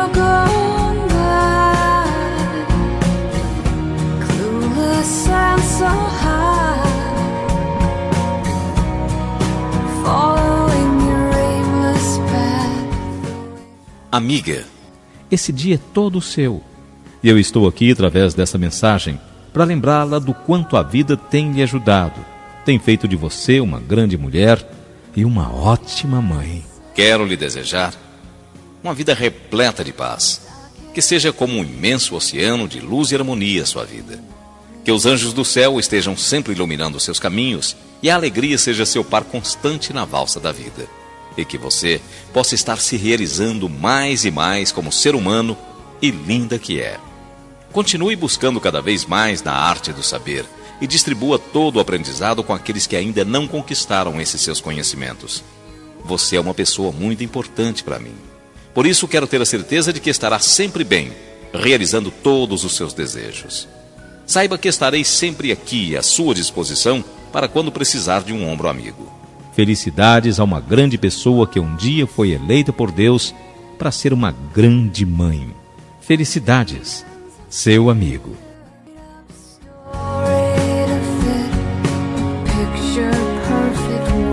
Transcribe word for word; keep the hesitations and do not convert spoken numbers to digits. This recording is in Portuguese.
gone by, clueless and so high, following your aimless path. Amiga, esse dia é todo seu. E eu estou aqui através dessa mensagem para lembrá-la do quanto a vida tem lhe ajudado, tem feito de você uma grande mulher e uma ótima mãe. Quero lhe desejar uma vida repleta de paz, que seja como um imenso oceano de luz e harmonia sua vida. Que os anjos do céu estejam sempre iluminando seus caminhos e a alegria seja seu par constante na valsa da vida. E que você possa estar se realizando mais e mais como ser humano e linda que é. Continue buscando cada vez mais na arte do saber e distribua todo o aprendizado com aqueles que ainda não conquistaram esses seus conhecimentos. Você é uma pessoa muito importante para mim. Por isso quero ter a certeza de que estará sempre bem, realizando todos os seus desejos. Saiba que estarei sempre aqui à sua disposição para quando precisar de um ombro amigo. Felicidades a uma grande pessoa que um dia foi eleita por Deus para ser uma grande mãe. Felicidades, seu amigo. Story to fit a picture perfect